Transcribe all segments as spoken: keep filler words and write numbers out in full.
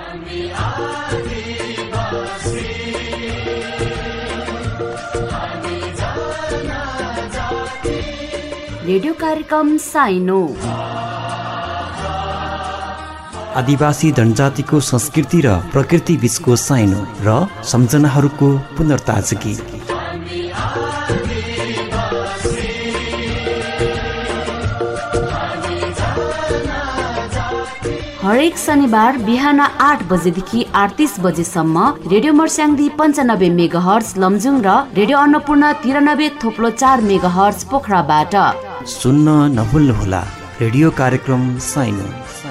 Radio कार्यक्रम साइनो आदिवासी जनजातिको संस्कृति र प्रकृति बीचको साइनो र सम्झनाहरूको पुनर्ताजगी। हरेक शनिबार बिहान आठ बजेदेखि अडतिस बजेसम्म रेडियो मर्स्याङ्दी पन्चानब्बे मेगा हर्ज लमजुङ र रेडियो अन्नपूर्ण तिरानब्बे थोप्लो चार मेगा हर्ज पोखराबाट सुन्न नभुल्नुहोला रेडियो कार्यक्रम साइनो।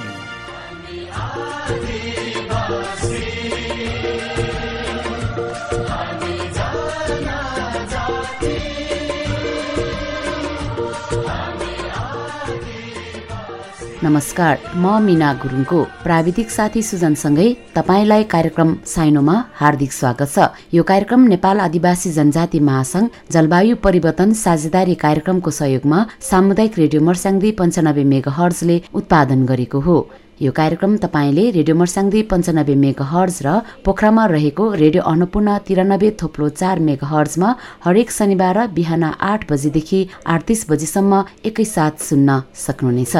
नमस्कार, म मीना गुरुङको प्राविधिक साथी सुजनसँगै तपाईलाई कार्यक्रम साइनोमा हार्दिक स्वागत छ। यो कार्यक्रम नेपाल आदिवासी जनजाति महासंघ जलवायु परिवर्तन साझेदारी कार्यक्रमको सहयोगमा सामुदायिक रेडियो मर्स्याङ्दी पन्चानब्बे मेगा हर्जले उत्पादन गरेको हो। यो कार्यक्रम तपाईले रेडियो मर्स्याङ्दी पन्चानब्बे मेगा हर्ज र पोखरामा रहेको रेडियो अन्नपूर्ण तिरानब्बे थोप्लो चार मेगा हर्जमा हरेक शनिबार बिहान आठ बजेदेखि अडतिस बजेसम्म एकैसाथ सुन्न सक्नुहुनेछ।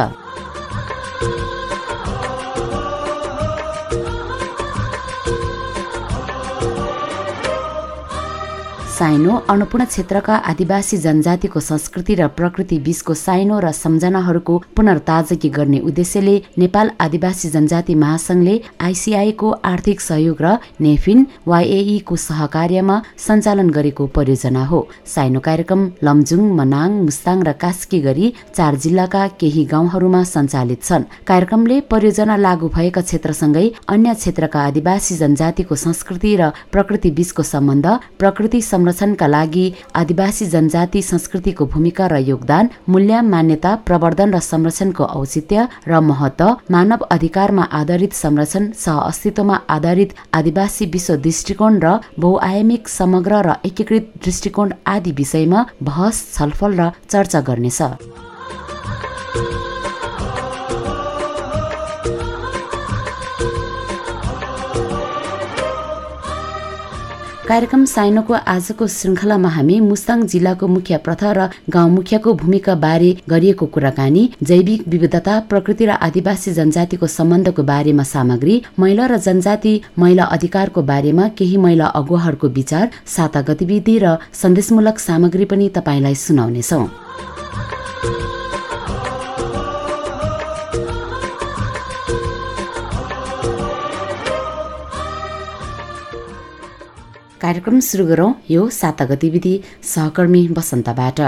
साइनो अन्नपूर्ण क्षेत्रका आदिवासी जनजातिको संस्कृति र प्रकृति बीचको साइनो र सम्झनाहरूको पुनर्ताजगी गर्ने उद्देश्यले नेपाल आदिवासी जनजाति महासंघले आइसिआई को आर्थिक सहयोग र नेफिन वाईएई को सहकार्यमा सञ्चालन गरेको परियोजना हो। साइनो कार्यक्रम लमजुङ, मनाङ, मुस्ताङ र कास्की गरी चार जिल्लाका केही गाउँहरूमा सञ्चालित छन्। कार्यक्रमले परियोजना लागू भएका क्षेत्रसँगै अन्य क्षेत्रका आदिवासी जनजातिको संस्कृति र प्रकृति बीचको सम्बन्ध, प्रकृति संरक्षणका लागि आदिवासी जनजाति संस्कृतिको भूमिका र योगदान, मूल्य, मान्यता, प्रवर्धन र संरक्षणको औचित्य र महत्व, मानव अधिकारमा आधारित संरक्षण, सह अस्तित्वमा आधारित आदिवासी विश्व दृष्टिकोण र बहुआयामिक समग्र र एकीकृत दृष्टिकोण आदि विषयमा बहस, छलफल र चर्चा गर्नेछ। कार्यक्रम साइनोको आजको श्रृङ्खलामा हामी मुस्ताङ जिल्लाको मुख्य प्रथा र गाउँ मुखियाको भूमिका बारे गरिएको कुराकानी, जैविक विविधता, प्रकृति र आदिवासी जनजातिको सम्बन्धको बारेमा सामग्री, महिला र जनजाति महिला अधिकारको बारेमा केही महिला अगुवाहरूको विचार, साता गतिविधि र सन्देशमूलक सामग्री पनि तपाईलाई सुनाउनेछौँ। कार्यक्रम सुरु गरौँ यो साता गतिविधि सहकर्मी बसन्तबाट।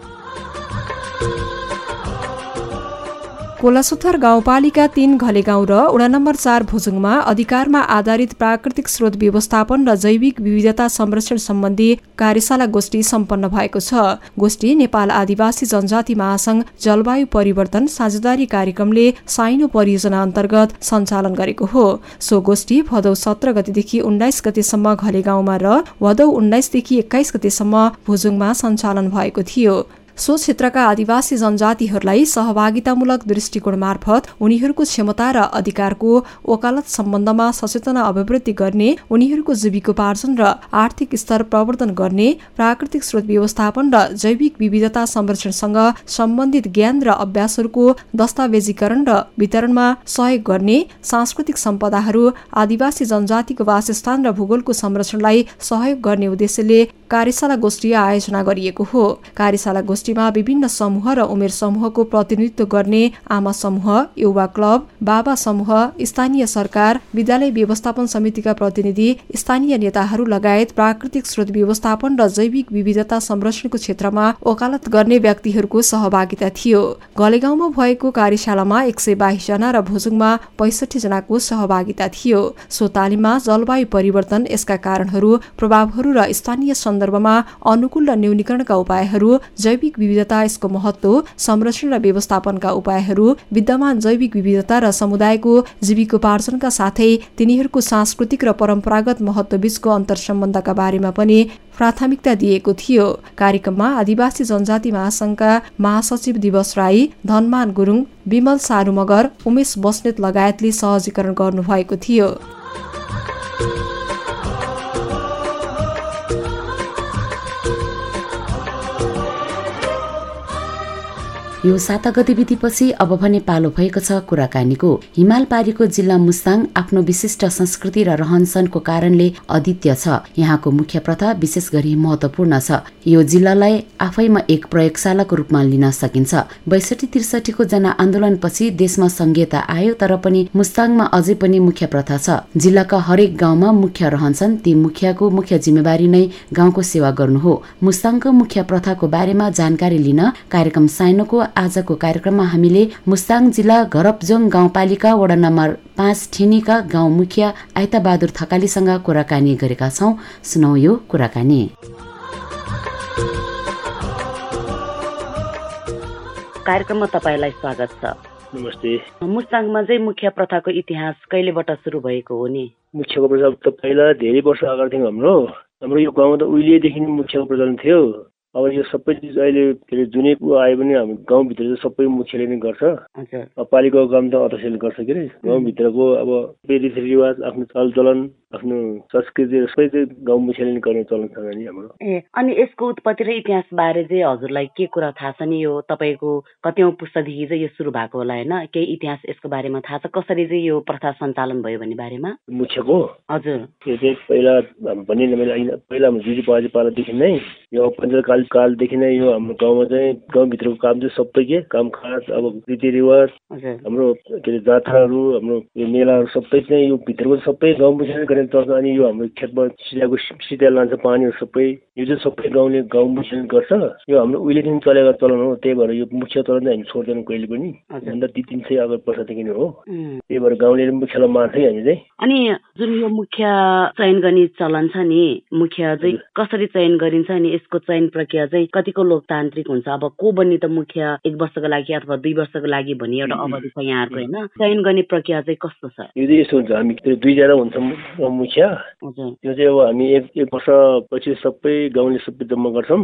कोलासुथर गाउँपालिका तीन घलेगाउँ र वडा नम्बर चार भुजुङमा अधिकारमा आधारित प्राकृतिक स्रोत व्यवस्थापन र जैविक विविधता संरक्षण सम्बन्धी कार्यशाला गोष्ठी सम्पन्न भएको छ। गोष्ठी नेपाल आदिवासी जनजाति महासंघ जलवायु परिवर्तन साझेदारी कार्यक्रमले साइनो परियोजना अन्तर्गत सञ्चालन गरेको हो। सो गोष्ठी भदौ सत्र गतेदेखि उन्नाइस गतेसम्म घलेगाउँमा र भदौ उन्नाइसदेखि एक्काइस गतेसम्म भुजुङमा सञ्चालन भएको थियो। सो क्षेत्रका आदिवासी जनजातिहरूलाई सहभागितामूलक दृष्टिकोण मार्फत उनीहरूको क्षमता र अधिकारको वकालत सम्बन्धमा सचेतना अभिवृद्धि गर्ने, उनीहरूको जीविकोपार्जन र आर्थिक स्तर प्रवर्धन गर्ने, प्राकृतिक स्रोत व्यवस्थापन र जैविक विविधता संरक्षणसँग सम्बन्धित ज्ञान र अभ्यासहरूको दस्तावेजीकरण र वितरणमा सहयोग गर्ने, सांस्कृतिक सम्पदाहरू, आदिवासी जनजातिको वासस्थान र भूगोलको संरक्षणलाई सहयोग गर्ने उद्देश्यले कार्यशाला गोष्ठी आयोजना गरिएको हो। कार्यशाला गोष्ठीमा विभिन्न समूह र उमेर समूहको प्रतिनिधित्व गर्ने आमा समूह, युवा क्लब, बाबा समूह, स्थानीय सरकार, विद्यालय व्यवस्थापन समितिका प्रतिनिधि, स्थानीय नेताहरू लगायत प्राकृतिक स्रोत व्यवस्थापन र जैविक विविधता संरक्षणको क्षेत्रमा वकालत गर्ने व्यक्तिहरूको सहभागिता थियो। घलेगाउँमा भएको कार्यशालामा एक सय बाइस जना र भुजुङमा पैसठी जनाको सहभागिता थियो। सो तालिममा जलवायु परिवर्तन, यसका कारणहरू, प्रभावहरू र स्थानीय सन्दर्भमा अनुकूल र न्यूनीकरणका उपायहरू, जैविक विविधता, यसको महत्व, संरक्षण र व्यवस्थापनका उपायहरू, विद्यमान जैविक विविधता र समुदायको जीविकोपार्जनका साथै तिनीहरूको सांस्कृतिक र परम्परागत महत्वबीचको अन्तर्सम्बन्धका बारेमा पनि प्राथमिकता दिएको थियो। कार्यक्रममा आदिवासी जनजाति महासंघका महासचिव दिवस राई, धनमान गुरुङ, विमल सारू मगर, उमेश बस्नेत लगायतले सहजीकरण गर्नुभएको थियो। यो साता गतिविधिपछि अब भने पालो भएको छ कुराकानीको। हिमाल पारीको जिल्ला मुस्ताङ आफ्नो विशिष्ट संस्कृति र रहनसहनको कारणले अद्वितीय छ। यहाँको मुख्य प्रथा विशेष गरी महत्वपूर्ण छ। यो जिल्लालाई आफैमा एक प्रयोगशालाको रूपमा लिन सकिन्छ। बैसठी त्रिसठीको जनआन्दोलनपछि देशमा संघीयता आयो, तर पनि मुस्ताङमा अझै पनि मुख्य प्रथा छ। जिल्लाका हरेक गाउँमा मुख्य रहन्छन्। ती मुखियाको मुख्य जिम्मेवारी नै गाउँको सेवा गर्नु हो। मुस्ताङको मुख्य प्रथाको बारेमा जानकारी लिन कार्यक्रम साइनोको आजको कार्यक्रममा हामीले मुस्ताङ जिल्ला घरपजोङ गाउँपालिका वडा नम्बर पाँच ठेनीका गाउँ मुखिया आइताबहादुर थकालीसँग कुराकानी गरेका छौं। सुनौ यो कुराकानी। कार्यक्रममा तपाईलाई स्वागत छ। नमस्ते। मुस्ताङमा चाहिँ मुख्य प्रथाको इतिहास कहिलेबाट सुरु भएको हो नि? मुख्यको प्रथा त पहिला धेरै वर्ष अगाडि थियो। हाम्रो हाम्रो यो गाउँमा त उहिलेदेखि नै मुख्यको प्रचलन थियो। अब यो सबै चिज अहिले के अरे जुनै आयो भने हाम्रो गाउँभित्र चाहिँ सबै मुखियाले नै गर्छ। पालिकाको काम त अध्यक्षले गर्छ के अरे। गाउँभित्रको अब रीतिरिवाज, आफ्नो चलचलन, आफ्नो संस्कृति सबै चाहिँ गाउँ मुखियाले नै गर्ने चलन छ नि हाम्रो। ए अनि यसको उत्पत्ति र इतिहास बारे चाहिँ हजुरलाई के कुरा थाहा छ नि? यो तपाईँको कतिौं पुस्तादेखि चाहिँ यो सुरु भएको होला हैन? केही इतिहास यसको बारेमा थाहा छ? कसरी चाहिँ यो प्रथा सञ्चालन भयो भन्ने बारेमा? मुख्यको हजुर यो चाहिँ पहिला भन्ने मैले पहिला हाम्रो जुजी बाजे पालादेखि नै यो पञ्चकाल कालदेखि नै यो हाम्रो गाउँमा चाहिँ गाउँभित्रको काम चाहिँ सबै के काम खास अब रीतिरिवाज हाम्रो के अरे जात्राहरू हाम्रो यो मेलाहरू सबै चाहिँ यो भित्रको सबै गाउँ मुखियाले गर्ने चल्छ। अनि यो हाम्रो खेतमा सिँचाइको सिँचाइ लान्छ पानीहरू सबै यो चाहिँ सबै गाउँले गाउँ मुखियाले गर्छ। यो हाम्रो उहिलेदेखि चलेको चलन हो। त्यही भएर यो मुख्य चलन चाहिँ हामी छोड्दैनौँ कहिले पनि। भन्दा ती तिन सय अगाडि वर्षदेखि नै हो। त्यही भएर गाउँले मुख्यलाई मान्छ हामी चाहिँ। अनि जुन यो मुख्य चयन गर्ने चलन छ नि, मुख्य चाहिँ कसरी चयन गरिन्छ अनि यसको चयन प्रक्रिया चाहिँ कतिको लोकतान्त्रिक हुन्छ? अब को बन्ने त मुख्य एक वर्षको लागि अथवा दुई वर्षको लागि भन्ने एउटा अवधि छ यहाँहरूको हैन? चयन गर्ने प्रक्रिया चाहिँ कस्तो छ? यो चाहिँ यस्तो हुन्छ, हामी दुईजना हुन्छ मुखिया। त्यो चाहिँ अब हामी एक एक वर्ष पछि सबै गाउँले सबै जम्मा गर्छौँ।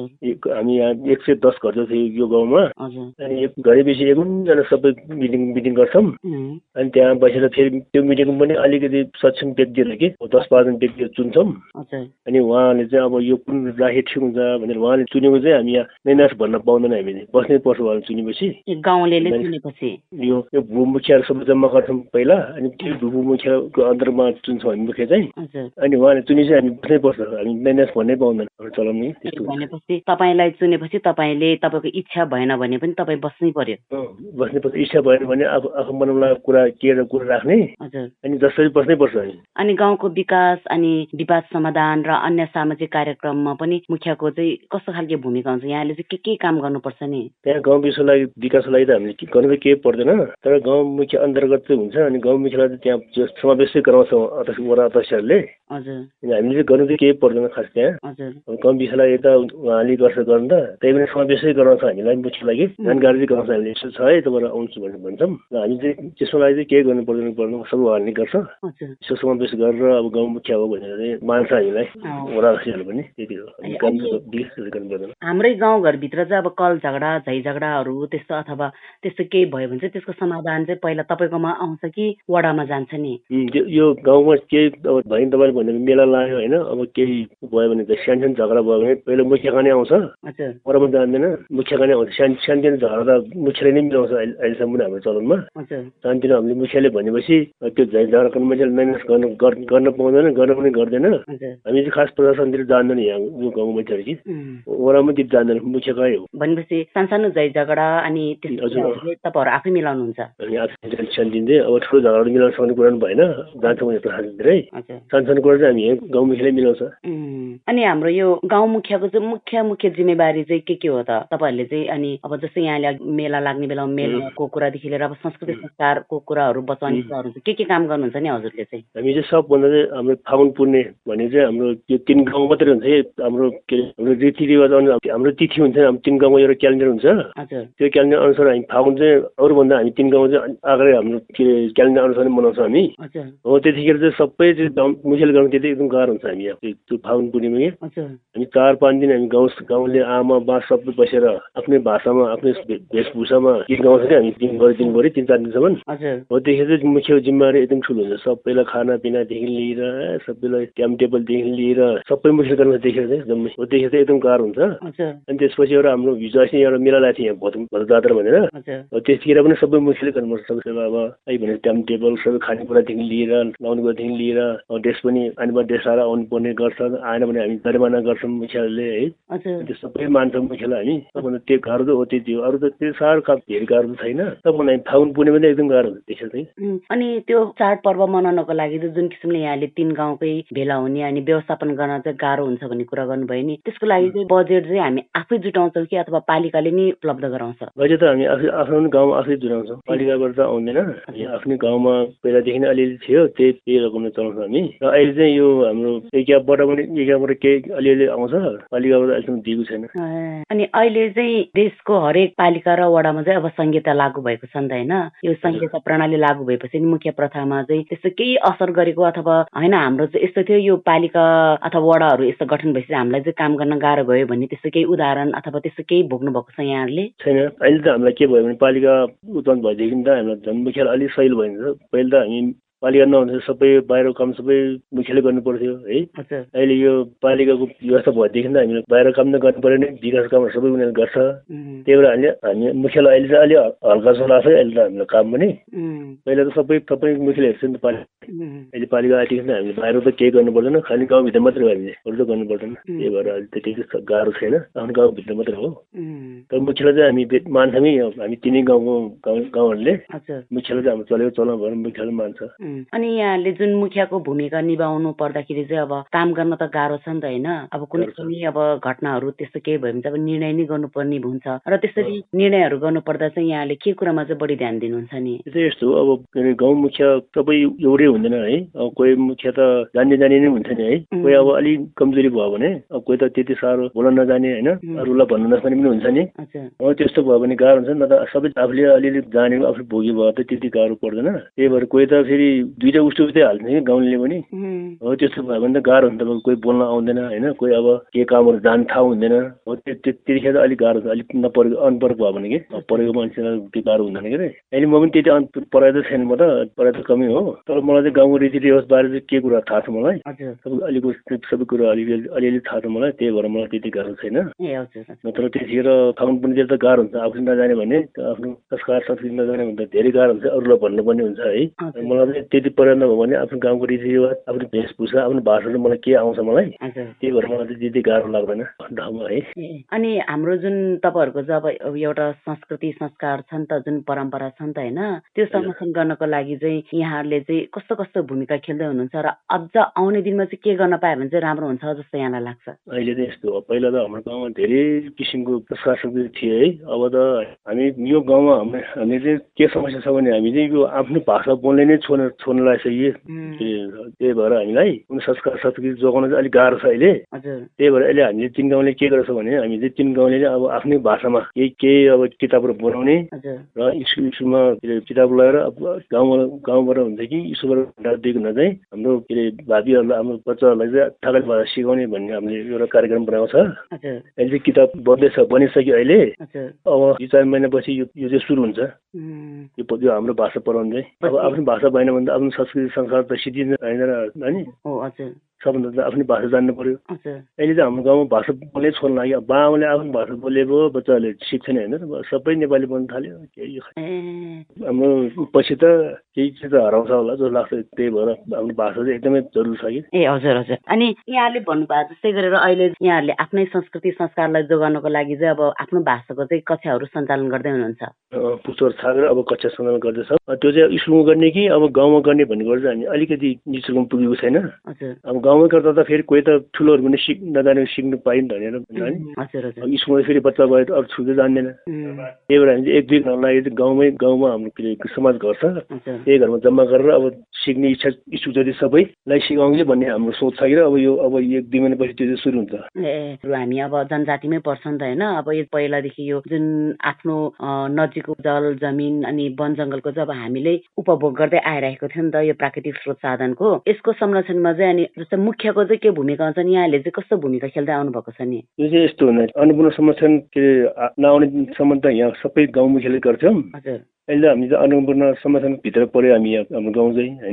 हामी यहाँ एक सय दस घर जस्तो यो गाउँमा। अनि एक घरेपछि एकजना सबै मिटिङ मिटिङ गर्छौँ। अनि त्यहाँ बसेर फेरि त्यो मिटिङमा पनि अलिकति सक्षम व्यक्तिहरू के दस बाह्रजना व्यक्तिहरू चुन्छौँ। अनि उहाँले चाहिँ अब यो कुन राखे ठिक हुन्छ भनेर उहाँले चुनेको चाहिँ हामी यहाँ नैनास भन्न पाउँदैन। हामीले बस्नै पर्छ उहाँले चुनेपछि। गाउँले चुनेपछि यो यो भू मुखियाहरू सबै जम्मा गर्छौँ पहिला। अनि त्यो भू मुखियाको अन्तरमा चुन्छौँ हामी मुखिया चाहिँ। अनि उहाँले चुनेपछि हामी बस्नै पर्छ। हामी नैनास भन्नै पाउँदैन हाम्रो चलन नि त्यस्तो। भनेपछि तपाईँलाई चुनेपछि तपाईँले तपाईँको इच्छा भएन भने पनि तपाईँ बस्नै पर्यो। बस्नै पर्छ। इच्छा भएन भने आफू आफू मनमा लागेको कुरा के कुरा राख्ने। अनि जसरी बस्नै पर्छ हामी। अनि गाउँको विकास अनि विवाद समाधान र अन्य सामाजिक कार्यक्रममा पनि मुखियाको चाहिँ कस्तो खालको भूमिका हुन्छ? यहाँले चाहिँ के के काम गर्नुपर्छ नि? त्यहाँ गाउँ विकासको लागि विकासको लागि त हामीले गर्नु त केही पर्दैन। तर गाउँ मुख्य अन्तर्गत चाहिँ हुन्छ। अनि गाउँ मुख्यलाई चाहिँ त्यहाँ समावेशै गराउँछौँ अध्यक्ष वडा अध्यक्षहरूले। हजुर हामीले चाहिँ गर्नु चाहिँ केही पर्दैन खास त्यहाँ। हजुर गाउँ विकासलाई यता उहाँले गर्छ गर्नु त, त्यही पनि समावेशै गराउँछ हामीलाई मुख्यलाई कि जानकारी चाहिँ गराउँछ। हामीले यसो छ है तपाईँहरू आउँछु भनेर भन्छौँ। र हामी चाहिँ त्यसको लागि चाहिँ केही गर्नु पर्दैन पर्नु सबै उहाँले गर्छ। यसो समावेश गरेर अब गाउँ मुख्य हो भनेर चाहिँ मान्छ हामीलाई वडा अध्यक्षहरूले पनि। त्यति हो। हाम्रै गाउँघरभित्र चाहिँ अब कल झगडा झै झगडाहरू त्यस्तो अथवा त्यस्तो केही भयो भने चाहिँ त्यसको समाधान चाहिँ पहिला तपाईँकोमा आउँछ कि वडामा जान्छ नि? यो गाउँमा केही अब भयो नि तपाईँले भन्दा मेला लाग्यो होइन, अब केही भयो भने त सानो सानो झगडा भयो भने पहिला मुखिया खाने आउँछ। वडामा जान्दैन। मुखिया खाने आउँछ। सानो सानो झगडा त मुखियाले नै मिलाउँछ अहिलेसम्म हाम्रो चलनमा। सानोतिनो हामीले मुखियाले भनेपछि त्यो झै झगडा गर्ने मान्छेले नैनास गर्न गर्न पाउँदैन, गर्न पनि गर्दैन। हामी चाहिँ खास प्रशासनतिर जान्दैन यहाँ यो गाउँको मान्छेहरू कि वडामा तिर जान्दैन। मुख्य कहीँ हो भनेपछि सानसानो झै झगडा अनि तपाईँहरू आफै मिलाउनुहुन्छ? सानोतिनो अब ठुलो झगडा मिलाउन सक्ने कुरा पनि भएन। जान्छौँ भने प्रशासनतिरै। सानो सानो कुरा चाहिँ हामी यहाँ गाउँ मुखियाले मिलाउँछ। अनि हाम्रो यो गाउँ मुखियाको चाहिँ मुख्य मुख्य जिम्मेवारी चाहिँ के के हो त तपाईँहरूले चाहिँ? अनि अब जस्तै यहाँले मेला लाग्ने बेलामा मेलाको कुरादेखि लिएर अब संस्कृति संस्कारको कुराहरू बचाउने कुराहरू चाहिँ के के काम गर्नुहुन्छ नि हजुरले चाहिँ? हामी चाहिँ सबभन्दा चाहिँ हाम्रो फागुन पुर्णे भन्ने चाहिँ हाम्रो यो तिन गाउँ मात्रै हुन्छ। हाम्रो के अरे हाम्रो रीतिरिवाज हाम्रो तिथि हुन्छ। हाम्रो तिन गाउँमा एउटा क्यालेन्डर हुन्छ। त्यो क्यालेन्डर अनुसार हामी फागुन चाहिँ अरूभन्दा हामी तिन गाउँ चाहिँ अगाडि हाम्रो के अरे क्यालेन्डर अनुसार मनाउँछौँ हामी। हो त्यतिखेर चाहिँ सब सबै चाहिँ गाउँ मुखेल गाउँ त्यति एकदम गाह्रो हुन्छ हामी त्यो फागुन पूर्णिमा हामी चार पाँच दिन हामी गाउँ गाउँले आमा बा सबै बसेर आफ्नै भाषामा आफ्नै वेशभूषामा गीत गाउँछ कि हामी दिनभरि दिनभरि तिन चार दिनसम्म हो। त्यतिखेर चाहिँ मुख्य जिम्मेवारी एकदम ठुलो हुन्छ। सबैलाई खानापिनादेखि लिएर सबैलाई टाइम टेबलदेखि लिएर सबै मुखेल गर्न देखेर चाहिँ एकदम हो। त्यतिखेर चाहिँ एकदम गाह्रो हुन्छ। अनि त्यसपछि एउटा हाम्रो हिजो अस्ति एउटा मेला लागेको थियो यहाँ भोटुङ भोट जात्रा भनेर त्यतिखेर पनि सबै मुखेलै गर्नुपर्छ। सबैलाई अब है भने टाइम टेबल सबै खानेकुरादेखि लिएर लाउने कुरादेखि लिएर ड्रेस पनि आनीमा ड्रेस लाएर आउनु पर्ने गर्छ। आएन भने हामी जरिमाना गर्छौँ मुखियाले है। त्यो सबै मान्छौँ मुखियालाई हामी। तपाईँलाई त्यो गाह्रो चाहिँ हो त्यति हो। अरू त त्यो साह्रो काम धेरै गाह्रो त छैन। तपाईँलाई फागुन पूर्णिमा चाहिँ एकदम गाह्रो हुन्छ त्यसो चाहिँ। अनि त्यो चाडपर्व मनाउनको लागि जुन किसिमले यहाँले तीन गाउँकै भेला हुने अनि व्यवस्थापन गर्न चाहिँ गाह्रो हुन्छ भन्ने कुरा गर्नुभयो नि, त्यसको लागि चाहिँ बजेट चाहिँ हामी आफै जुटाउँछौँ कि अथवा पालिकाले नै उपलब्ध गराउँछ? बजेट त हामी आफै आफ्नो गाउँमा आफै जुटाउँछौँ। पालिकाबाट त आउँदैन। हामी आफ्नै गाउँमा पहिलादेखि नै अलिअलि थियो त्यही त्यही रकमले चलाउँछौँ हामी। र अहिले चाहिँ यो हाम्रो एकाबाट पनि एकाबाट केही अलिअलि आउँछ। पालिकाबाट अहिलेसम्म दिएको छैन। अनि अहिले चाहिँ देशको हरेक पालिका र वडामा चाहिँ अब संहिता लागू भएको छ नि त होइन? यो संहिता प्रणाली लागू भएपछि मुख्य प्रथामा चाहिँ त्यस्तो केही असर गरेको अथवा होइन हाम्रो चाहिँ यस्तो थियो यो पालिका अथवा वडाहरू यस्तो गठन भएपछि हामीलाई चाहिँ काम गर्न गाह्रो भयो भन्ने त्यस्तो केही उदाहरण अथवा त्यस्तो केही भोग्नु भएको छ यहाँहरूले? छैन। अहिले त हामीलाई के भयो भने पालिका उत्पन्न भएदेखि त हामीलाई झन् मुखिया अलिक सहिलो भयो। पहिला त हामी पालिका नहुँदा सबै बाहिर काम सबै मुखियाले गर्नु पर्थ्यो है। अहिले यो पालिकाको व्यवस्था भएदेखि त हामीले बाहिर काम त गर्नु पर्यो नि। विकास कामहरू सबै उनीहरूले गर्छ। त्यही भएर हामीले हामी मुखियालाई अहिले चाहिँ अलिक हल्का चलाएको छ अहिले त हामीलाई काम पनि। पहिला त सबै सबै मुखियाले हेर्छ नि त पालिका। अहिले पालिका आएदेखि त हामीले बाहिर त केही गर्नु पर्दैन। खालि गाउँभित्र मात्रै हो हामीले, अरू त गर्नु पर्दैन। त्यही भएर अहिले त त्यति गाह्रो छैन। आफ्नो गाउँभित्र मात्रै हो। तर मुखियालाई चाहिँ हामी मान्छौँ नि हामी तिनै गाउँको गाउँ गाउँहरूले मुखियालाई चाहिँ हाम्रो चलेको चलाउँ भएर मुखियाले मान्छ। अनि यहाँले जुन मुखियाको भूमिका निभाउनु पर्दाखेरि चाहिँ अब काम गर्न त गाह्रो छ नि त होइन? अब कुनै पनि अब घटनाहरू त्यस्तो केही भयो भने चाहिँ अब निर्णय नै गर्नुपर्ने हुन्छ र त्यसरी निर्णयहरू गर्नु पर्दा चाहिँ यहाँले के कुरामा चाहिँ बढी ध्यान दिनुहुन्छ नि? त्यो यस्तो हो। अब गाउँ मुखिया सबै एउटै हुँदैन है। अब कोही मुखिया त जान्ने जाने नै हुन्छ नि है। कोही अब अलिक कमजोरी भयो भने अब कोही त त्यति साह्रो बोल्न नजाने होइन, अरूलाई भन्नु नसक्ने पनि हुन्छ नि। अब त्यस्तो भयो भने गाह्रो हुन्छ नि त। सबै आफूले अलिअलि जानेको आफू भोगी भयो त त्यति गाह्रो पर्दैन। त्यही भएर कोही त फेरि दुईटा उस्तो उस्तै हाल्छ कि गाउँले पनि हो। त्यस्तो भयो भने त गाह्रो हुन्छ। कोही बोल्न आउँदैन होइन, कोही अब के कामहरू जान थाहा हुँदैन हो। त्यो त्यतिखेर अलिक गाह्रो हुन्छ। अलिक नपरेको अनपढ भयो भने कि पढेको मान्छेलाई त्यो गाह्रो हुँदैन कि अहिले म पनि त्यति अनपढ पढाइ त छैन। म त पढाइ त कमै हो। तर मलाई चाहिँ गाउँको रीतिरिवाज बारे चाहिँ के कुरा थाहा छ मलाई। अलिक सबै कुरा अलिअलि अलिअलि थाहा छ मलाई। त्यही भएर मलाई त्यति गाह्रो छैन। नत्र त्यतिखेर फागुन पूर्णिमा त गाह्रो हुन्छ। आफूले नजाने भने आफ्नो संस्कार संस्कृति नजाने भने त धेरै गाह्रो हुन्छ। अरूलाई भन्नुपर्ने हुन्छ है। मलाई त्यति पर्यन्त हो भने आफ्नो गाउँको रीतिरिवाज आफ्नो वेशभूषा आफ्नो भाषा मलाई के आउँछ मलाई। त्यही भएर मलाई चाहिँ त्यति गाह्रो लाग्दैन ठाउँमा है। अनि हाम्रो जुन तपाईँहरूको चाहिँ अब एउटा संस्कृति संस्कार छ नि त, जुन परम्परा छ नि त होइन, त्यो संरक्षण गर्नको लागि चाहिँ यहाँहरूले चाहिँ कस्तो कस्तो भूमिका खेल्दै हुनुहुन्छ र अझ आउने दिनमा चाहिँ के गर्न पायो भने चाहिँ राम्रो हुन्छ जस्तो यहाँलाई लाग्छ? अहिले चाहिँ यस्तो हो। पहिला त हाम्रो गाउँमा धेरै किसिमको संस्कार संस्कृति थियो है। अब त हामी यो गाउँमा हामी हामीले चाहिँ के समस्या छ भने हामी चाहिँ यो आफ्नो भाषा बोल्ने नै छोड्न छोड्न लाग्छ। त्यही भएर हामीलाई कुनै संस्कार संस्कृति जोगाउन चाहिँ अलिक गाह्रो छ अहिले। त्यही भएर अहिले हामीले तिन गाउँले के गर्छौँ भने हामी चाहिँ तिन गाउँले अब आफ्नै भाषामा केही केही अब किताबहरू बनाउने र स्कुल स्कुलमा किताब लगाएर अब गाउँमा गाउँबाट हुन्छ कि स्कुलबाट दिएको हुँदा चाहिँ हाम्रो के अरे भाबीहरूलाई हाम्रो बच्चाहरूलाई चाहिँ थागत भाषा सिकाउने भन्ने हामीले एउटा कार्यक्रम बनाएको छ। अहिले चाहिँ किताब बन्दैछ, बनिसक्यो अहिले। अब दुई चार महिनापछि यो यो चाहिँ सुरु हुन्छ। यो हाम्रो भाषा पढाउनु चाहिँ अब आफ्नो भाषा भएन भने त आफ्नो संस्कृति संस्कार त सिद्धिन्छ होइन नि। सबभन्दा त आफ्नो भाषा जान्नु पर्यो। अहिले चाहिँ हाम्रो गाउँमा भाषा बोल्नै छोड्न लाग्यो। बाबाले आफ्नो भाषा बोलेको बच्चाहरूले सिक्छन् होइन, सबै नेपाली बोल्न थाल्यो। हाम्रो पछि त केही चिज हराउँछ होला जस्तो लाग्छ। त्यही भएर हाम्रो भाषा चाहिँ एकदमै जरुरी छ कि। ए हजुर हजुर। अनि यहाँले भन्नुभएको जस्तै गरेर अहिले यहाँहरूले आफ्नै संस्कृति संस्कारलाई जोगाउनको लागि चाहिँ अब आफ्नो भाषाको चाहिँ कक्षाहरू सञ्चालन गर्दै हुनुहुन्छ? पुस्तक छापेर अब कक्षा सञ्चालन गर्दैछ। त्यो चाहिँ स्कुलमा गर्ने कि अब गाउँमा गर्ने भन्ने कुरा चाहिँ हामी अलिकति निचोमा पुगेको छैन। अब गाउँमै गर्दा त फेरि कोही त ठुलोहरू पनि सिक नजानेको सिक्नु पाइन् भनेर होइन स्कुलमा फेरि बच्चा गएर अब छुट्दै जान्दैन त्यही भएर हामी एक दुई घरको लागि चाहिँ गाउँमै गाउँमा हाम्रो के अरे समाज घर छ त्यही घरमा जम्मा गरेर अब सिक्ने इच्छा इच्छुक जति सबैलाई सिकाउने भन्ने हाम्रो सोच छ कि अब यो अब एक दुई महिनापछि त्यो चाहिँ सुरु हुन्छ। ए हामी अब जनजातिमै पर्छौँ त होइन अब यो पहिलादेखि यो जुन आफ्नो नजिकको जल जमिन अनि वन जङ्गलको चाहिँ अब हामीले उपभोग गर्दै आइरहेको थियो नि त यो प्राकृतिक स्रोत साधनको यसको संरक्षणमा चाहिँ अनि जस्तो मुख्यको चाहिँ के भूमिका हुन्छ नि यहाँले चाहिँ कस्तो भूमिका खेल्दै आउनु भएको छ नि? यो चाहिँ यस्तो हुँदैन अन्नपूर्ण संरक्षण के नआउनेसम्म त यहाँ सबै गाउँ मुखियाले गर्थ्यौँ। हजुर अहिले त हामी चाहिँ अन्नपूर्ण संरक्षणभित्र पऱ्यो हामी हाम्रो गाउँ चाहिँ होइन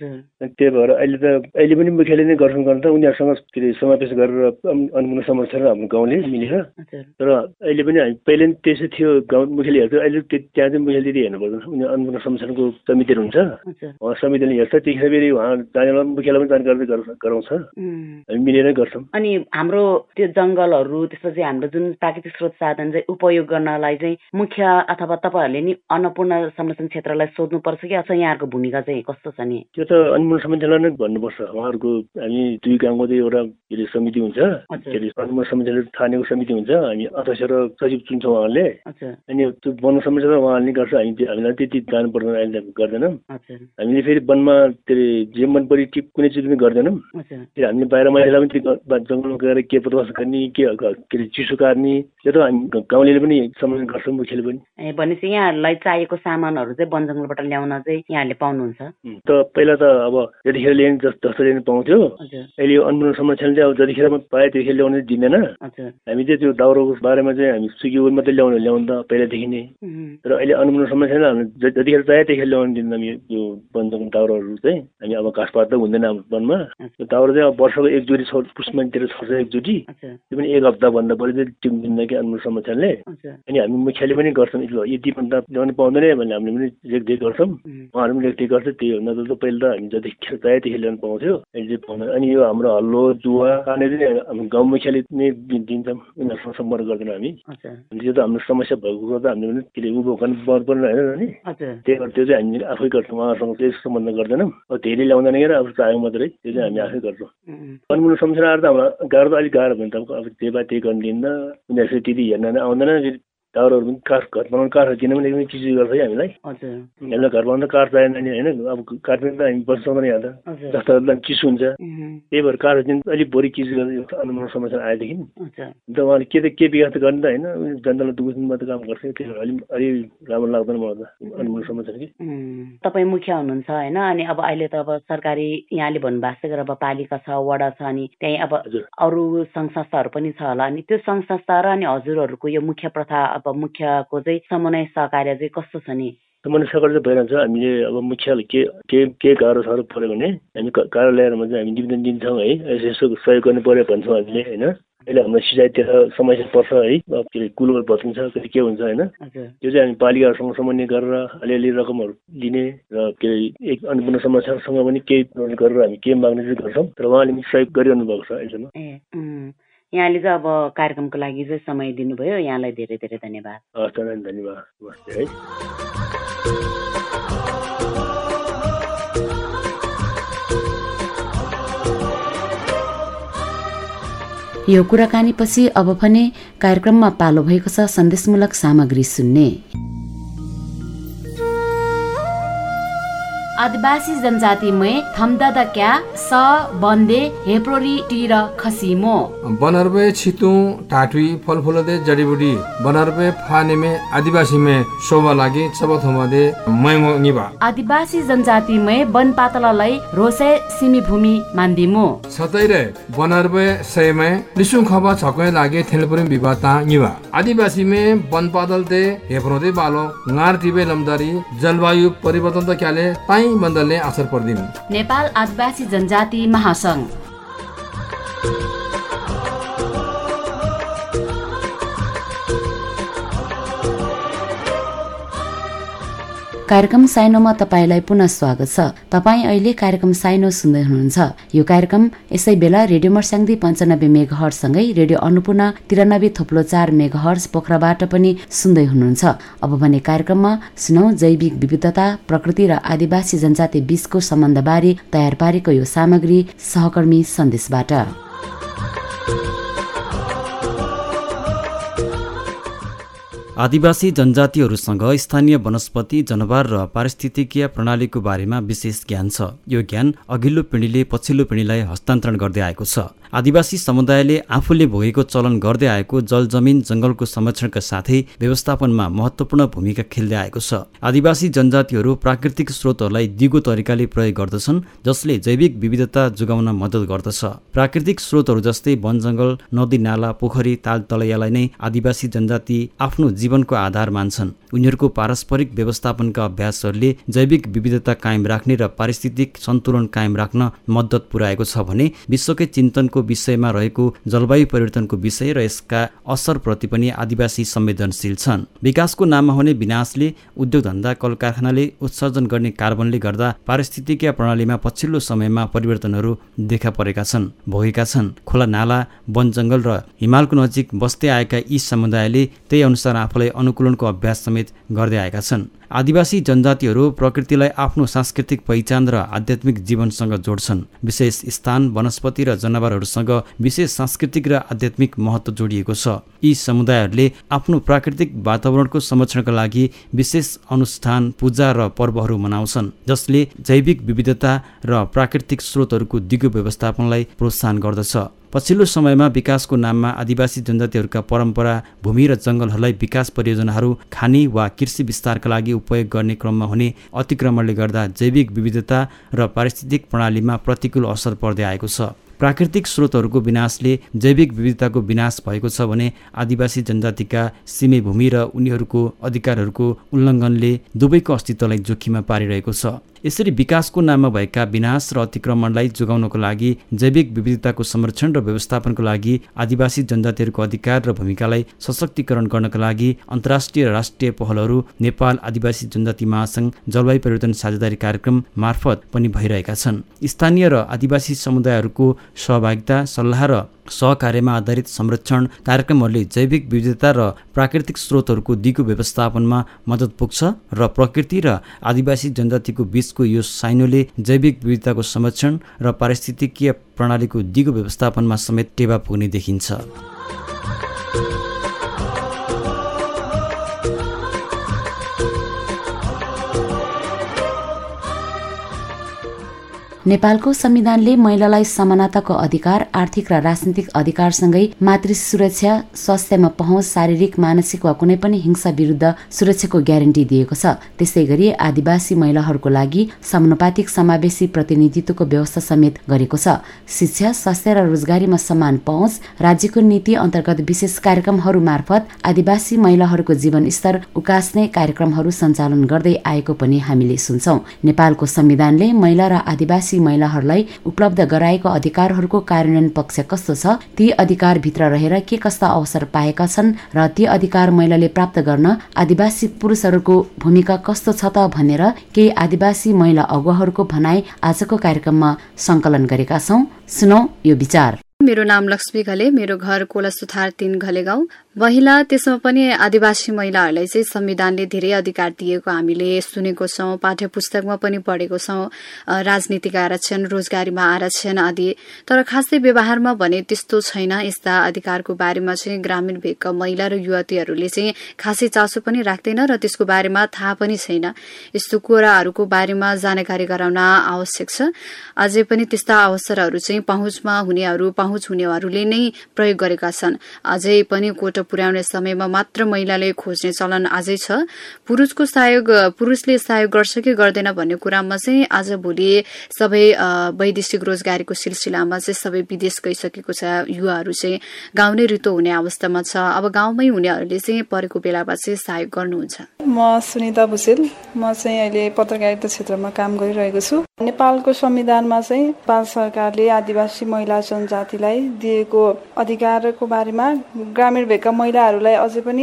त्यही भएर अहिले त अहिले पनि मुखियाले नै गर्छन् गर्छ उनीहरूसँग के अरे समावेश गरेर अन्नपूर्ण संरक्षण हाम्रो गाउँले मिलेर तर अहिले पनि हामी पहिले पनि त्यसै थियो गाउँ मुखियाले हेर्छ अहिले त्यहाँ चाहिँ मुखियाले त्यति हेर्नु पर्दैन उनीहरू अन्नपूर्ण संरक्षणको समितिहरू हुन्छ उहाँ समितिले हेर्छ त्यतिखेर फेरि उहाँ जानेलाई मुखियालाई पनि जानकारी गराउँछ हामी मिलेरै गर्छौँ। अनि हाम्रो त्यो जङ्गलहरू त्यसपछि हाम्रो जुन प्राकृतिक स्रोत साधन चाहिँ उपयोग गर्नलाई चाहिँ मुख्य अथवा तपाईँहरूले नि अन्नपूर्ण संरक्षण क्षेत्रलाई सोध्नुपर्छ कि अथवा यहाँहरूको भूमिका चाहिँ कस्तो छ नि? त्यो त अन्नपूर्ण संरक्षणलाई नै भन्नुपर्छ उहाँहरूको हामी दुई गाउँको चाहिँ एउटा के अरे समिति हुन्छ के अरे अन्नपूर्ण संरक्षण ठानेको समिति हुन्छ हामी अध्यक्ष र सचिव चुन्छौँ उहाँले अनि त्यो वन संरक्षण उहाँले गर्छ हामी हामीलाई त्यति जानु पर्दैन अहिले गर्दैनौँ हामीले फेरि वनमा के अरे जे मन परि कुनै चिज पनि गर्दैनौँ फेरि हामीले बाहिर महिलालाई पनि जङ्गलमा गएर के बदमास गर्ने के के अरे चिसो काट्ने त्यो त हामी गाउँले पनि संरक्षण गर्छौँ मुखियाले पनि। ए भनेपछि यहाँहरूलाई चाहिएको सामानहरू चाहिँ वन जङ्गलबाट ल्याउन चाहिँ यहाँहरूले पाउनुहुन्छ? त पहिला त अब जतिखेर ल्याउने जस्तो ल्याउनु पाउँथ्यो अहिले यो अन्नपूर्ण संरक्षण चाहिँ अब जतिखेर पाए त्यतिखेर ल्याउनु दिँदैन हामी चाहिँ त्यो दाउराको बारेमा चाहिँ हामी सुक्यो मात्रै ल्याउनु ल्याउनु त पहिलादेखि नै तर अहिले अन्नपूर्ण संरक्षण हामी जतिखेर चाहे त्यतिखेर ल्याउनु दिँदैन यो वन जङ्गल दाउराहरू चाहिँ हामी अब घाँसपात त हुँदैन हाम्रो वनमा त्यो दाउरा चाहिँ अब वर्षको एकचोटि छ पुस महिनातिर छर्छ एकचोटि त्यो पनि एक हप्ताभन्दा बढी चाहिँ टिम दिँदैन कि अन्नपूर्ण संरक्षणले अनि हामी मुखियाले पनि गर्छौँ यति भन्दा ल्याउनु पाउँदैन भने हामीले पनि रेखदेख गर्छौँ उहाँहरू पनि रेखदेख गर्छ त्यही हो नत्र त पहिला त हामी जतिखेर चाहे त्यतिखेर ल्याउनु पाउँथ्यो अहिले चाहिँ पाउँदैन। अनि यो हाम्रो हल्लो जुवा खाने चाहिँ हाम्रो गाउँ मुखियाले नै दिन्छौँ उनीहरूसँग सम्पर्क गर्दैनौँ हामी त्यो त हाम्रो समस्या भएको कुरा त हामीले पनि के अरे उभो गर्नु पर्दैन होइन नि त्यही भएर त्यो चाहिँ हामीले आफै गर्छौँ उहाँहरूसँग त्यही सम्बन्ध गर्दैनौँ अब धेरै ल्याउँदैन कि अब चाह्यो मात्रै त्यो चाहिँ हामी आफै गर्छौँ। अन्नपूर्ण संरक्षण आएर त हाम्रो गाह्रो त अलिक गाह्रो भयो नि त अब त्यही भए त्यही गर्नु दिन्न उनीहरू त्यति हेर्न आउँदैन दाउराहरू पनि काठ घर बनाउनु काठ किनभने एकदमै चिज गर्छ है हामीलाई हामीलाई घर बनाउँदा काठ चाहिएन नि होइन अब काठ पनि त हामी बस्न सक्दैन यहाँ त जस्तो चिसो हुन्छ त्यही भएर काठ चाहिँ अलिक भोलि चिज गर्छ अन्नपूर्ण संरक्षण आएदेखि अन्त उहाँले के त के विकास त गर्ने त होइन जनतालाई दुःख मात्रै काम गर्छ त्यही भएर अलिक अलिक राम्रो लाग्दैन मलाई त अन्नपूर्ण संरक्षण कि। तपाईँ मुखिया हुनुहुन्छ होइन अनि अब अहिले त अब सरकारी यहाँले भन्नुभएको छ अब पालिका छ वडा छ अनि त्यहीँ अब अरू सङ्घ संस्थाहरू पनि छ होला अनि त्यो सङ्घ संस्था र अनि हजुरहरूको यो मुख्य प्रथा अब मुखियाको चाहिँ समन्वय सहकार्य चाहिँ कस्तो छ नि? समन्वय सहकार्य चाहिँ भइरहन्छ हामीले अब मुखियाले के के के गाह्रो पऱ्यो भने हामी कार्यालयहरूमा चाहिँ हामी निवेदन दिन्छौँ है यसो सहयोग गर्नु पऱ्यो भन्छौँ हामीले होइन अहिले हाम्रो सिँचाइतिर समस्या पर्छ है के अरे कुलोहरू भत्किन्छ कति के हुन्छ होइन त्यो चाहिँ हामी पालिकाहरूसँग समन्वय गरेर अलिअलि रकमहरू दिने र के अरे एक अन्नपूर्ण संरक्षणसँग पनि केही गरेर हामी के माग्ने चाहिँ गर्छौँ तर उहाँले पनि सहयोग गरिरहनु भएको छ अहिलेसम्म। यहाँले चाहिँ अब कार्यक्रमको लागि चाहिँ समय दिनुभयो यहाँलाई धेरै धेरै धन्यवाद। हस् धन्यवाद नमस्ते है। यो कुराकानीपछि अब भने कार्यक्रममा पालो भएको छ सन्देशमूलक सामग्री सुन्ने। आदिवासी जनजातिमै थम्दादा क्या स बन्दे हेप्रोरी तिर खसिमो बनरबे छितु टाटुई फलफुलदे जडीबुटी बनरबे फानेमे आदिवासीमे शोभा लागि सबथमदे मैंगो निबा आदिवासी जनजातिमै वन पातललाई रोसे सिमी भूमि मान्दिमो सतैरे बनरबे सयमे लिसुङ खबा छकै लागि थेलपुरी विवाता निबा आदिवासीमे वन पातलदे हेप्रोदे बालो ngaर टिबे लमदारी जलवायु परिवर्तन त क्याले ताई बन्दलले असर पर्दिन। नेपाल आदिवासी जनजाति महासंघ कार्यक्रम साइनोमा तपाईँलाई पुनः स्वागत छ। तपाईँ अहिले कार्यक्रम साइनो सुन्दै हुनुहुन्छ। यो कार्यक्रम यसै बेला रेडियो मर्स्याङ्दी पन्चानब्बे मेगाहर्जसँगै रेडियो अन्नपूर्ण तिरानब्बे थोप्लो चार मेगाहर्ज पोखराबाट पनि सुन्दै हुनुहुन्छ। अब भने कार्यक्रममा सुनौ जैविक विविधता, प्रकृति र आदिवासी जनजाति बीचको सम्बन्धबारे तयार पारेको यो सामग्री सहकर्मी सन्देशबाट। आदिवासी जनजातिहरूसँग स्थानीय वनस्पति, जनावर र पारिस्थितिकीय प्रणालीको बारेमा विशेष ज्ञान छ। यो ज्ञान अघिल्लो पिँढीले पछिल्लो पिँढीलाई हस्तान्तरण गर्दै आएको छ। आदिवासी समुदायले आफूले भोगेको चलन गर्दै आएको जल जमिन जंगलको संरक्षणका साथै व्यवस्थापनमा महत्त्वपूर्ण भूमिका खेल्दै आएको छ। आदिवासी जनजातिहरू प्राकृतिक स्रोतहरूलाई दिगो तरिकाले प्रयोग गर्दछन्, जसले जैविक विविधता जोगाउन मद्दत गर्दछ। प्राकृतिक स्रोतहरू जस्तै वन जंगल, नदी नाला, पोखरी, ताल तलैयालाई नै आदिवासी जनजाति आफ्नो जीवनको आधार मान्छन्। उनीहरूको पारस्परिक व्यवस्थापनका अभ्यासहरूले जैविक विविधता कायम राख्ने र पारिस्थितिक सन्तुलन कायम राख्न मद्दत पुर्याएको छ भने विश्वकै चिन्तनको विषयमा रहेको जलवायु परिवर्तनको विषय र यसका असरप्रति पनि आदिवासी संवेदनशील छन्। विकासको नाममा हुने विनाशले, उद्योग धन्दा, कल कारखानाले उत्सर्जन गर्ने कार्बनले गर्दा पारिस्थितिकीय प्रणालीमा पछिल्लो समयमा परिवर्तनहरू देखा परेका छन् भोगेका छन्। खोला नाला, वन जंगल र हिमालको नजिक बस्दै आएका यी समुदायले त्यही अनुसार आफूलाई अनुकूलनको अभ्यास समेत गर्दै आएका छन्। आदिवासी जनजातिहरू प्रकृतिलाई आफ्नो सांस्कृतिक पहिचान र आध्यात्मिक जीवनसँग जोड्छन्। विशेष स्थान, वनस्पति र जनावरहरूसँग विशेष सांस्कृतिक र आध्यात्मिक महत्त्व जोडिएको छ। यी समुदायहरूले आफ्नो प्राकृतिक वातावरणको संरक्षणका लागि विशेष अनुष्ठान, पूजा र पर्वहरू मनाउँछन्, जसले जैविक विविधता र प्राकृतिक स्रोतहरूको दिगो व्यवस्थापनलाई प्रोत्साहन गर्दछ। पछिल्लो समयमा विकासको नाममा आदिवासी जनजातिहरूका परम्परा, भूमि र जंगलहरूलाई विकास परियोजनाहरू, खानी वा कृषि विस्तारका लागि उपयोग गर्ने क्रममा हुने अतिक्रमणले गर्दा जैविक विविधता र पारिस्थितिक प्रणालीमा प्रतिकूल असर पर्दै आएको छ। प्राकृतिक स्रोतहरूको विनाशले जैविक विविधताको विनाश भएको छ भने आदिवासी जनजातिका सीमे भूमि र उनीहरूको अधिकारहरूको उल्लङ्घनले दुवैको अस्तित्वलाई जोखिममा पारिरहेको छ। यसरी विकासको नाममा भएका विनाश र अतिक्रमणलाई जोगाउनको लागि जैविक विविधताको संरक्षण र व्यवस्थापनको लागि आदिवासी जनजातिहरूको अधिकार र भूमिकालाई सशक्तिकरण गर्नका लागि अन्तर्राष्ट्रिय र राष्ट्रिय पहलहरू नेपाल आदिवासी जनजाति महासंघ जलवायु परिवर्तन साझेदारी कार्यक्रम मार्फत पनि भइरहेका छन्। स्थानीय र आदिवासी समुदायहरूको सहभागिता, सल्लाह र सहकार्यमा आधारित संरक्षण कार्यक्रमहरूले जैविक विविधता र प्राकृतिक स्रोतहरूको दिगो व्यवस्थापनमा मद्दत पुग्छ र प्रकृति र आदिवासी जनजातिको बीचको यो साइनोले जैविक विविधताको संरक्षण र पारिस्थितिकीय प्रणालीको दिगो व्यवस्थापनमा समेत टेवा पुग्ने देखिन्छ। नेपालको संविधानले महिलालाई समानताको अधिकार, आर्थिक र राजनीतिक अधिकारसँगै मातृ सुरक्षा, स्वास्थ्यमा पहुँच, शारीरिक, मानसिक वा कुनै पनि हिंसा विरुद्ध सुरक्षाको ग्यारेन्टी दिएको छ। त्यसै गरी आदिवासी महिलाहरूको लागि समानुपातिक समावेशी प्रतिनिधित्वको व्यवस्था समेत गरेको छ। शिक्षा, स्वास्थ्य र रोजगारीमा समान पहुँच, राज्यको नीति अन्तर्गत विशेष कार्यक्रमहरू मार्फत आदिवासी महिलाहरूको जीवनस्तर उकास्ने कार्यक्रमहरू सञ्चालन गर्दै आएको पनि हामीले सुन्छौं। नेपालको संविधानले महिला र आदिवासी महिलाहरूलाई उपलब्ध गराएको अधिकारहरूको कार्यान्वयन पक्ष कस्तो छ, ती अधिकारभित्र रहेर के कस्ता अवसर पाएका छन् र ती अधिकार महिलाले प्राप्त गर्न आदिवासी पुरुषहरूको भूमिका कस्तो छ त भनेर केही आदिवासी महिला अगुवाहरूको भनाई आजको कार्यक्रममा संकलन गरेका छौं। सुनौ यो विचार। मेरो नाम लक्ष्मी घले, मेरो घर कोलासुथार तीन घले गाउँ। महिला, त्यसमा पनि आदिवासी महिलाहरूलाई चाहिँ संविधानले धेरै अधिकार दिएको हामीले सुनेको छौँ, पाठ्य पुस्तकमा पनि पढेको छौँ। राजनीतिक आरक्षण, रोजगारीमा आरक्षण आदि। तर खासै व्यवहारमा भने त्यस्तो छैन। यस्ता अधिकारको बारेमा चाहिँ ग्रामीण भेगका महिला र युवतीहरूले चाहिँ खासै चासो पनि राख्दैन र त्यसको बारेमा थाहा पनि छैन। यस्तो कुराहरूको बारेमा जानकारी गराउन आवश्यक छ। अझै पनि त्यस्ता अवसरहरू चाहिँ पहुँचमा हुनेहरू पहुँच हुनेहरूले नै प्रयोग गरेका छन्। अझै पनि कोटा पुर्याउने समयमा मात्र महिलाले खोज्ने चलन अझै छ। पुरुषको सहयोग पुरुषले सहयोग गर्छ कि गर्दैन भन्ने कुरामा चाहिँ आज भोलि सबै वैदेशिक रोजगारीको सिलसिलामा चाहिँ सबै विदेश गइसकेको छ। युवाहरू चाहिँ गाउँ नै रित्तो हुने अवस्थामा छ। अब गाउँमै हुनेहरूले चाहिँ परेको बेलामा चाहिँ सहयोग गर्नुहुन्छ। म सुनिता भुसेल, म चाहिँ अहिले पत्रकारिता क्षेत्रमा काम गरिरहेको छु। नेपालको संविधानमा चाहिँ नेपाल सरकारले आदिवासी महिला जनजातिलाई दिएको अधिकारको बारेमा ग्रामीण भेगका महिलाहरूलाई अझै पनि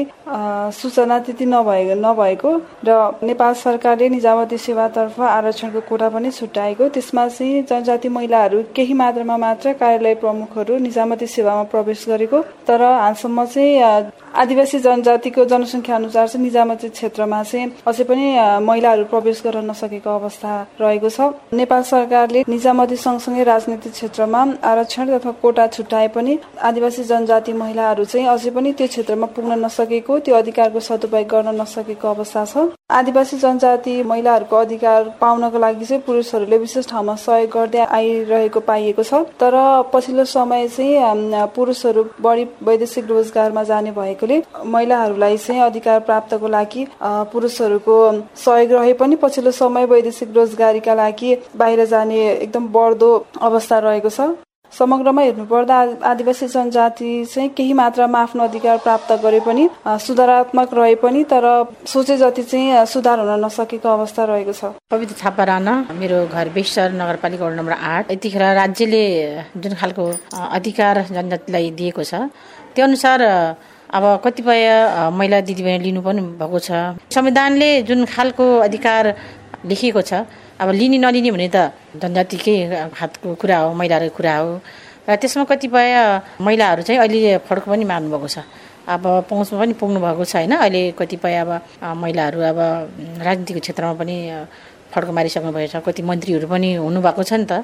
सूचना त्यति नभएको नभएको र नेपाल सरकारले निजामती सेवातर्फ आरक्षणको कोटा पनि छुट्याएको, त्यसमा चाहिँ जनजाति महिलाहरू केही मात्रामा मात्र कार्यालय प्रमुखहरू निजामती सेवामा प्रवेश गरेको, तर हालसम्म चाहिँ आदिवासी जनजातिको जनसङ्ख्या अनुसार चाहिँ निजामती क्षेत्रमा चाहिँ अझै पनि महिलाहरू प्रवेश गर्न नसकेको अवस्था रहेको छ। नेपाल सरकारले निजामती सँगसँगै राजनीतिक क्षेत्रमा आरक्षण तथा कोटा छुट्याए पनि आदिवासी जनजाति महिलाहरू चाहिँ अझै पनि त्यो क्षेत्रमा पुग्न नसकेको, त्यो अधिकारको सदुपयोग गर्न नसकेको अवस्था छ। आदिवासी जनजाति महिलाहरूको अधिकार पाउनको लागि चाहिँ पुरुषहरूले विशेष ठाउँमा सहयोग गर्दै आइरहेको पाइएको छ, तर पछिल्लो समय चाहिँ पुरुषहरू बढी वैदेशिक रोजगारमा जाने भएकोले महिलाहरूलाई चाहिँ अधिकार प्राप्तको लागि पुरुषहरूको सहयोग रहे पनि पछिल्लो समय वैदेशिक रोजगारीका लागि बाहिर जाने एकदम बढ्दो अवस्था रहेको छ। समग्रमा हेर्नुपर्दा आदिवासी जनजाति चाहिँ केही मात्रामा आफ्नो अधिकार प्राप्त गरे पनि सुधारात्मक रहे पनि तर सोचे जति चाहिँ सुधार हुन नसकेको अवस्था रहेको छ। पवित्र थापा राणा, मेरो घर बेसर नगरपालिका वडा नम्बर आठ। यतिखेर राज्यले जुन खालको अधिकार जनजातिलाई दिएको छ त्यो अनुसार अब कतिपय महिला दिदीबहिनी लिनु पनि भएको छ। संविधानले जुन खालको अधिकार लेखिएको छ अब लिने नलिने भने त जनजातिकै हातको कुरा हो, महिलाहरूको कुरा हो र त्यसमा कतिपय महिलाहरू चाहिँ अहिले फड्को पनि मार्नुभएको छ, अब पहुँचमा पनि पुग्नु भएको छ होइन। अहिले कतिपय अब महिलाहरू अब राजनीतिको क्षेत्रमा पनि फड्को मारिसक्नु भएको छ, कति मन्त्रीहरू पनि हुनुभएको छ नि त,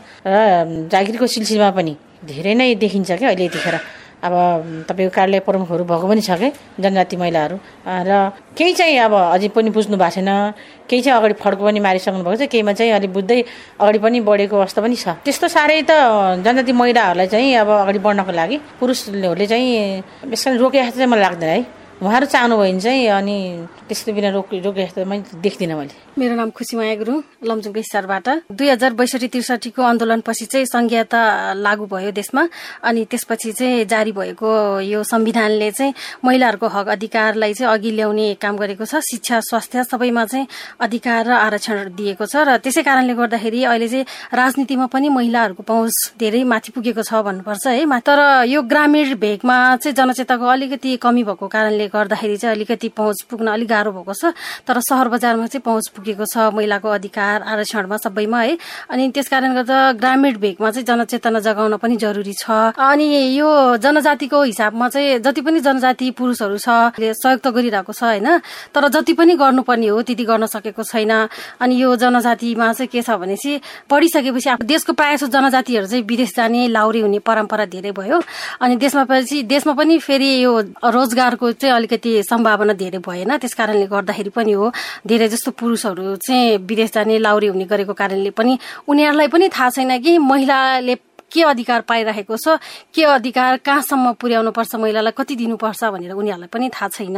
र जागिरको सिलसिलामा पनि धेरै नै देखिन्छ क्या अहिले यतिखेर। अब तपाईँको कार्यालय प्रमुखहरू भएको पनि छ क्या जनजाति महिलाहरू, र केही चाहिँ अब अझै पनि बुझ्नु भएको छैन, केही चाहिँ अगाडि फड्को पनि मारिसक्नु भएको छ, केहीमा चाहिँ अलिक बुझ्दै अगाडि पनि बढेको अवस्था पनि छ। त्यस्तो साह्रै त जनजाति महिलाहरूलाई चाहिँ अब अगाडि बढ्नको लागि पुरुषहरूले चाहिँ यसरी रोके जस्तो चाहिँ मलाई लाग्दैन है। उहाँहरू चाहनुभयो भने चाहिँ अनि त्यस्तो बिना रोक रोके जस्तो मैले देख्दिनँ मैले। मेरो नाम खुसीमाया गुरुङ, लमजुङको हिसारबाट। दुई हजार बैसठी त्रिसठीको आन्दोलनपछि चाहिँ संघीयता लागू भयो देशमा, अनि त्यसपछि चाहिँ जारी भएको यो संविधानले चाहिँ महिलाहरूको हक अधिकारलाई चाहिँ अघि ल्याउने काम गरेको छ। शिक्षा, स्वास्थ्य सबैमा चाहिँ अधिकार र आरक्षण दिएको छ, र त्यसै कारणले गर्दाखेरि अहिले चाहिँ राजनीतिमा पनि महिलाहरूको पहुँच धेरै माथि पुगेको छ भन्नुपर्छ है। तर यो ग्रामीण भेगमा चाहिँ जनचेतनाको अलिकति कमी भएको कारणले गर्दाखेरि चाहिँ अलिकति पहुँच पुग्न अलिक गाह्रो भएको छ, तर सहर बजारमा चाहिँ पहुँच पुगेको छ महिलाको अधिकार आरक्षणमा सबैमा है। अनि त्यसकारण गर्दा ग्रामीण भेगमा चाहिँ जनचेतना जगाउन पनि जरुरी छ। अनि यो जनजातिको हिसाबमा चाहिँ जति पनि जनजाति पुरुषहरू छ सहयोग त गरिरहेको छ होइन, तर जति पनि गर्नुपर्ने हो त्यति गर्न सकेको छैन। अनि यो जनजातिमा चाहिँ के छ भनेपछि पढिसकेपछि देशको प्रायः जसो जनजातिहरू चाहिँ विदेश जाने लाउरे हुने परम्परा धेरै भयो, अनि देशमा पछि देशमा पनि फेरि यो रोजगारको चाहिँ अलिकति सम्भावना धेरै भएन, त्यस कारणले गर्दाखेरि पनि हो धेरै जस्तो पुरुषहरू चाहिँ विदेश जाने लाउरे हुने गरेको कारणले पनि उनीहरूलाई पनि थाहा छैन कि महिलाले के अधिकार पाइरहेको छ, के अधिकार कहाँसम्म पुर्याउनु पर्छ, महिलालाई कति दिनुपर्छ भनेर उनीहरूलाई पनि थाहा छैन।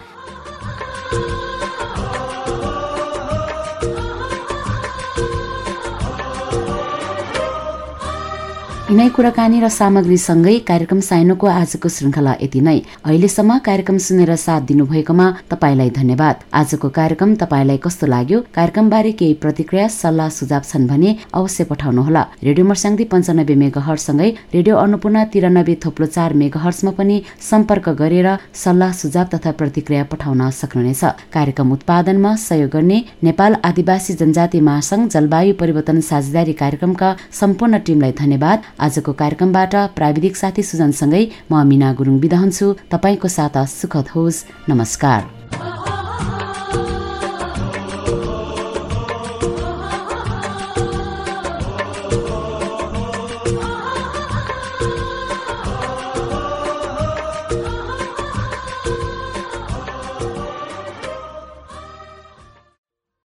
यिनै कुराकानी र सामग्रीसँगै कार्यक्रम साइनोको आजको श्रृङ्खला यति नै। अहिलेसम्म कार्यक्रम सुनेर साथ दिनुभएकोमा तपाईँलाई धन्यवाद। आजको कार्यक्रम तपाईँलाई कस्तो लाग्यो, कार्यक्रमबारे केही प्रतिक्रिया सल्लाह सुझाव छन् भने अवश्य पठाउनुहोला। रेडियो मर्स्याङ्दी पञ्चानब्बे मेगाहर्जसँगै रेडियो अन्नपूर्ण तिरानब्बे थोप्लो चार मेगाहर्जमा पनि सम्पर्क गरेर सल्लाह सुझाव तथा प्रतिक्रिया पठाउन सक्नुहुनेछ। कार्यक्रम उत्पादनमा सहयोग गर्ने नेपाल आदिवासी जनजाति महासंघ जलवायु परिवर्तन साझेदारी कार्यक्रमका सम्पूर्ण टिमलाई धन्यवाद। आजको कार्यक्रमबाट प्राविधिक साथी सुजनसँगै म मिना गुरुङ बिदा हुन्छु। तपाईँको साता सुखद होस्। नमस्कार।